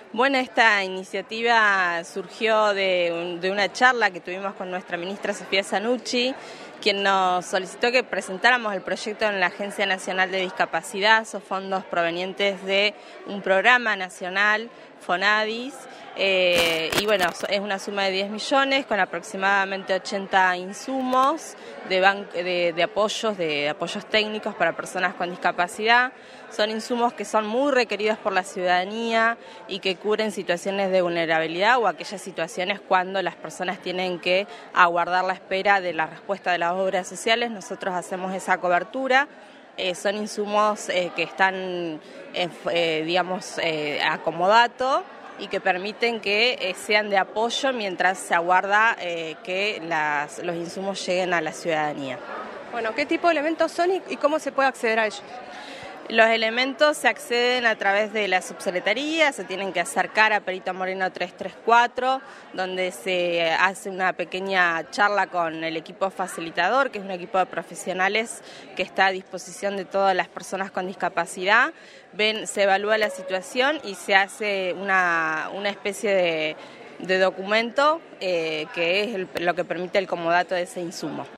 Bueno, esta iniciativa surgió de una charla que tuvimos con nuestra ministra Sofía Zanucci, quien nos solicitó que presentáramos el proyecto en la Agencia Nacional de Discapacidad. Son fondos provenientes de un programa nacional, FONADIS, y bueno, es una suma de 10 millones con aproximadamente 80 insumos de apoyos técnicos para personas con discapacidad. Son insumos que son muy requeridos por la ciudadanía y que cubren situaciones de vulnerabilidad o aquellas situaciones cuando las personas tienen que aguardar la espera de la respuesta de las obras sociales. Nosotros hacemos esa cobertura. Son insumos que están, a comodato y que permiten que sean de apoyo mientras se aguarda que los insumos lleguen a la ciudadanía. Bueno, ¿qué tipo de elementos son y cómo se puede acceder a ellos? Los elementos se acceden a través de la subsecretaría, se tienen que acercar a Perito Moreno 334, donde se hace una pequeña charla con el equipo facilitador, que es un equipo de profesionales que está a disposición de todas las personas con discapacidad. Se evalúa la situación y se hace una especie de documento que es lo que permite el comodato de ese insumo.